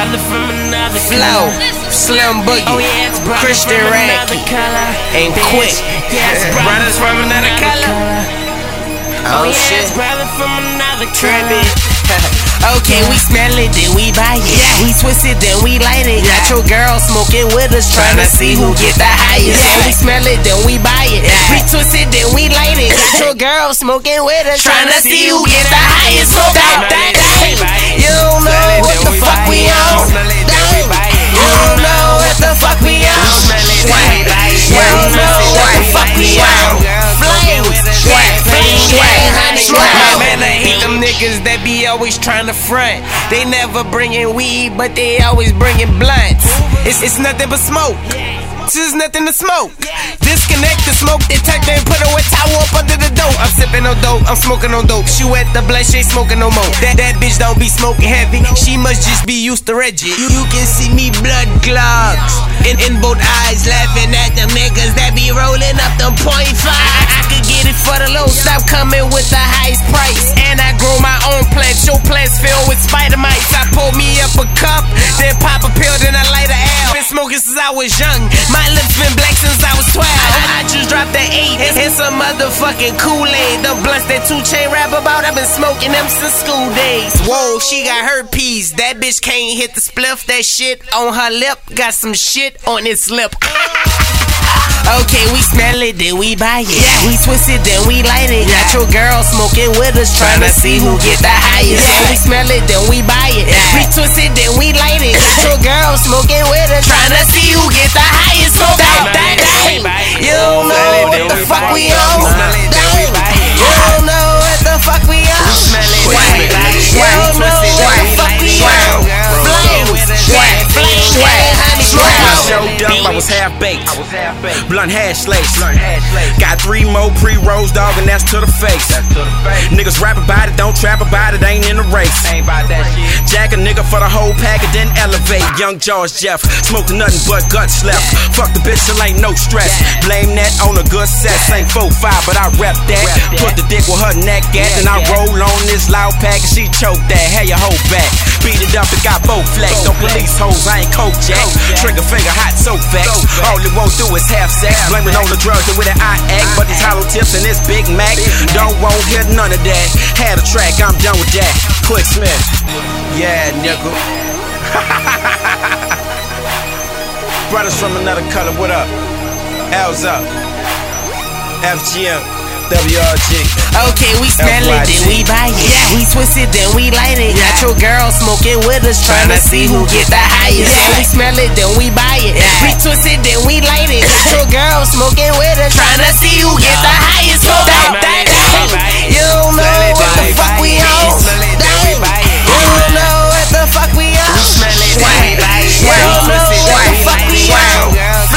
brother from another Flow, Slim Boogie, oh yeah, it's brother Christian from Racky, another color. and Quick. Yeah, it's Brothers from another color. Oh yeah, shit, it's brother from another trippy. color. Okay, we smell it, then we buy it. Yeah. We twist it, then we light it. Got your girl smoking with us, trying to see who get the highest. Yeah. We smell it, then we buy it. Yeah. We twist it, then we light it. Got your girl smoking with us, trying to see who get the highest. So that you don't know what the fuck we on. You don't know what the fuck we on. You don't know what the fuck we on. Flames, man, I hate them niggas that be always trying to front. They never bringin' weed, but they always bringin' blunts. It's nothing but smoke. This is nothing to smoke. Disconnect the smoke detector and put a wet towel up under the dope. I'm sippin' on dope, I'm smoking on dope. She wet the blunt, she ain't smoking no more. That bitch don't be smoking heavy. She must just be used to Reggie. You can see me blood clogs in both eyes, laughing at them niggas that be rolling up them .5. I could get it for the low, stop coming with the highest price. And I grow my own plants, your plants filled with spider mites. I pull me up a cup, then pop a pill, then I light a L. Been smoking since I was young. My lips been black since I was 12. I just dropped the 8 and some motherfucking Kool-Aid. The blunts that 2 Chainz rap about, I've been smoking them since school days. Whoa, she got herpes. That bitch can't hit the spliff. That shit on her lip got some shit on its lip. Okay, we smell it, then we buy it. Yeah. We twist it, then we light it. Got your girl smoking with us, trying to see who get the highest. Yeah. We smell it, then we buy it. Yeah. We twist it, then we light it. Got your girl smoking with us, trying to see who get the highest. So you don't know what the fuck we on. You don't know what the fuck we on. You don't know what the fuck we on. Showed up, I was half baked. Blunt hash lace. Got 3 more pre-rolls, dog, and that's to the face. Niggas rap about it, don't trap about it, ain't in the race. Jack a nigga for the whole pack and then elevate. Young George Jeff, smoking nothing but guts left. Fuck the bitch, till ain't no stress. Blame that on a good set. Ain't 4-5, but I rep that. Put the dick with her neck at, and I roll on this loud pack and she choke that. Hey, your whole back. Beat it up and got both flex. Don't police hoes, I ain't coke jack. Trigger finger hot, so facts. All it won't do is have sex. Blaming on the drugs and with an eye act. But these hollow tips and this Big Mac don't won't hit none of that. Had a track, I'm done with that. Quick Smith. Yeah, nigga. Brothers from another color, what up? L's up. FGM. WRG. Okay, we smell it, then we buy it. Yeah. We twist it, then we light it. Got your girl smoking with us, trying to see who get the highest. Yeah. We smell it, then we buy it. Yeah. We twist it, then we light it. Got your girl smoking with us, trying to see who get the highest. So you don't know what the fuck we on. You don't know what the fuck we on. You don't know what the fuck we on.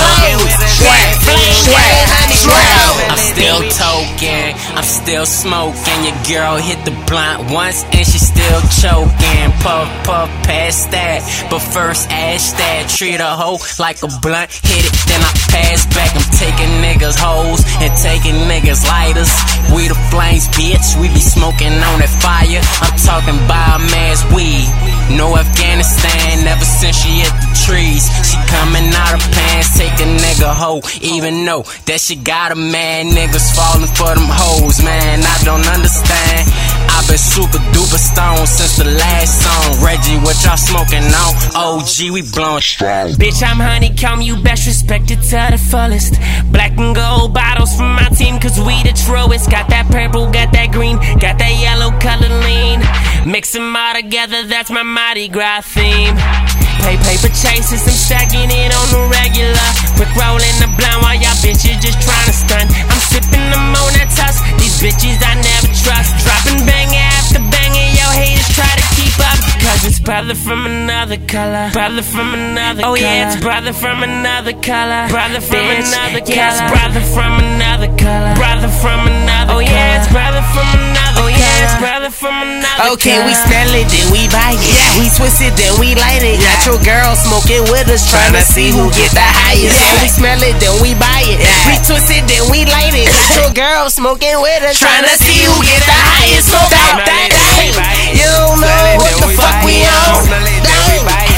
I'm still toking, I'm still smoking. Your girl hit the blunt once and she still choking. Puff, puff, past that, but first ash that. Treat a hoe like a blunt, hit it, then I pass back. I'm taking niggas hoes and taking niggas lighters. We the flames, bitch, we be smoking on that fire. I'm talking biomass weed, no Afghanistan. Ever since she hit the trees, she coming out of pants, take a nigga hoe. Even though that she got a man, niggas falling for them hoes, man. I don't understand. I've been super duper stoned since the last song. Reggie, what y'all smoking on? OG, we blowing strong. Bitch, I'm honeycomb, you best respect it to the fullest. Black and gold bottles from my team, cause we the truest. Got that purple, got that green, got that yellow color lean. Mix them all together, that's my Mardi Gras theme. Play paper chases, I'm stacking it on the regular. Quick rolling the blunt while y'all bitches just tryna stunt. I'm sipping them on that tusk, these bitches I never trust. Dropping banger after banger, yo haters try to keep up. Cause it's brother from another color, brother from another color. Oh yeah, it's brother from another color, brother from another color. Yeah, it's brother from another color, brother from another color. Oh yeah, it's brother from another color. Oh yeah, it's brother from another color. Okay, we smell it, then we buy it. Yeah. We twist it, then we light it. Got your girl smoking with us, trying to see who get the highest. Yeah. We smell it, then we buy it. Yeah. We twist it, then we light it. Got your girl smoking with us, trying to see who get the highest. So you don't know what the fuck we on.